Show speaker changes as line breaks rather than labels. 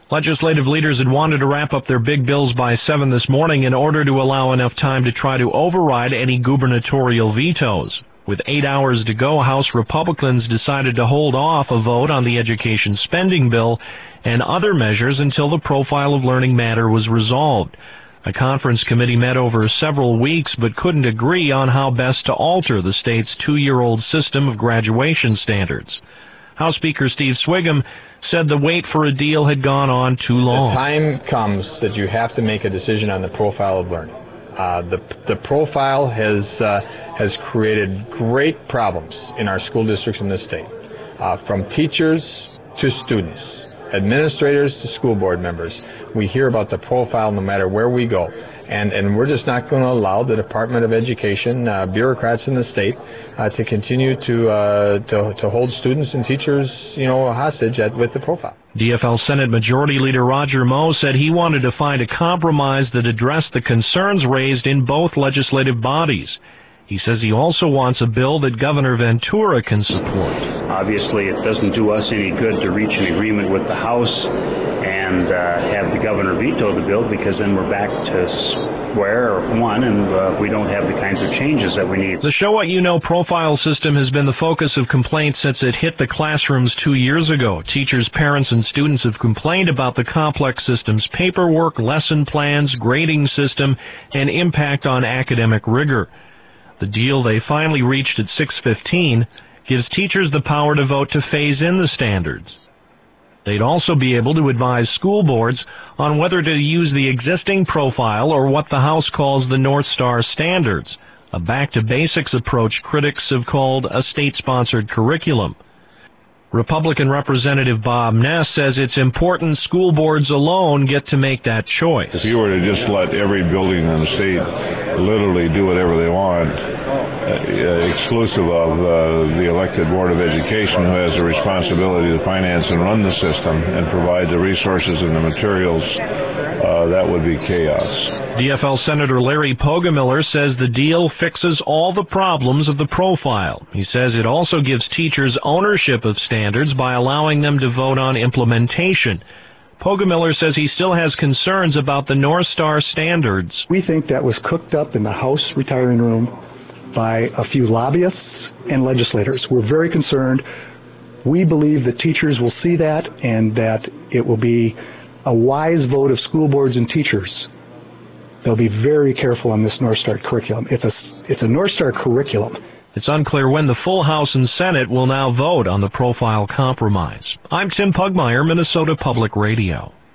Legislative leaders had wanted to wrap up their big bills by 7 this morning in order to allow enough time to try to override any gubernatorial vetoes. With 8 hours to go, House Republicans decided to hold off a vote on the education spending bill and other measures until the profile of learning matter was resolved. A conference committee met over several weeks but couldn't agree on how best to alter the state's 2-year-old system of graduation standards. House Speaker Steve Swigum said the wait for a deal had gone on too long.
The time comes that you have to make a decision on the profile of learning. The profile has created great problems in our school districts in this state, from teachers to students, administrators to school board members. We hear about the profile no matter where we go. And we're just not going to allow the Department of Education, bureaucrats in the state, to continue to hold students and teachers, hostage with the profile.
DFL Senate Majority Leader Roger Moe said he wanted to find a compromise that addressed the concerns raised in both legislative bodies. He says he also wants a bill that Governor Ventura can support.
Obviously, it doesn't do us any good to reach an agreement with the House and have the governor veto the bill, because then we're back to square one and we don't have the kinds of changes that we need.
The Show What You Know profile system has been the focus of complaints since it hit the classrooms 2 years ago. Teachers, parents, and students have complained about the complex system's paperwork, lesson plans, grading system, and impact on academic rigor. The deal they finally reached at 6:15 gives teachers the power to vote to phase in the standards. They'd also be able to advise school boards on whether to use the existing profile or what the House calls the North Star standards, a back-to-basics approach critics have called a state-sponsored curriculum. Republican Representative Bob Ness says it's important school boards alone get to make that choice.
If you were to just let every building in the state literally do whatever they want, exclusive of the elected Board of Education, who has the responsibility to finance and run the system and provide the resources and the materials, that would be chaos.
DFL Senator Larry Poggemiller says the deal fixes all the problems of the profile. He says it also gives teachers ownership of standards by allowing them to vote on implementation. Poggemiller says he still has concerns about the North Star standards.
We think that was cooked up in the House retiring room by a few lobbyists and legislators. We're very concerned. We believe that teachers will see that and that it will be a wise vote of school boards and teachers. They'll be very careful on this North Star curriculum. It's a North Star curriculum.
It's unclear when the full House and Senate will now vote on the profile compromise. I'm Tim Pugmire, Minnesota Public Radio.